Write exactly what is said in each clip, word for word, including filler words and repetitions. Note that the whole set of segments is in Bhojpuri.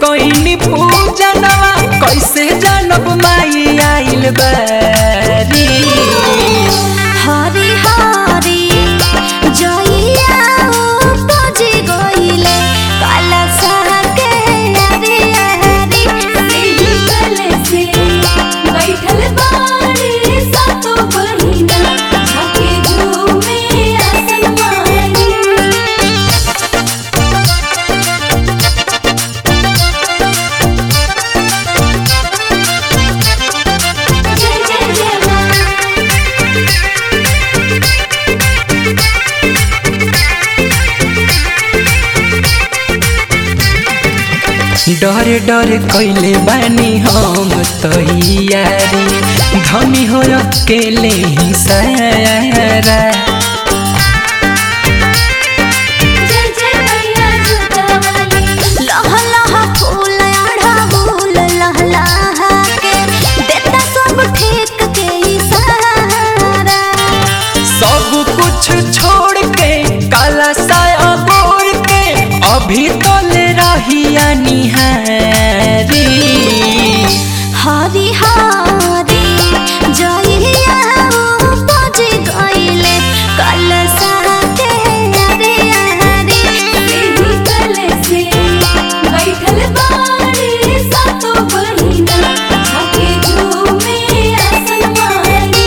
कोई पूजनवा कैसे जानब माई आइल बारी। हरी हरी जइया उपजी गइले काला साके हरी हरी एही गले से बैठल बाड़ी सातो बहिना झाके झूमे आसन मारी। डर डर कैले बानी हम तैयारी धनी हो अकेले ही सारा। लह लह फूल आढ़ा फूल लह लहा के देता सब ठीक के इशारा। सब कुछ छोड़ के काला साया बोर के अभी तो ले रहिया निहारी। हरी हरी जइया उपजी गइले काला साके हरी हरी एही गले से बैठल बाड़ी सातो बहिना झाके झूमे आसन मारी।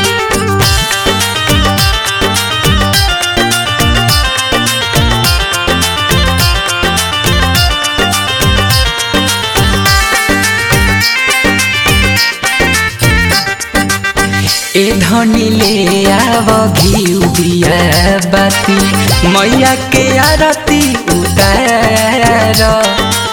ए धनी ले आव घी दिया बाती मैया के आरती उतार।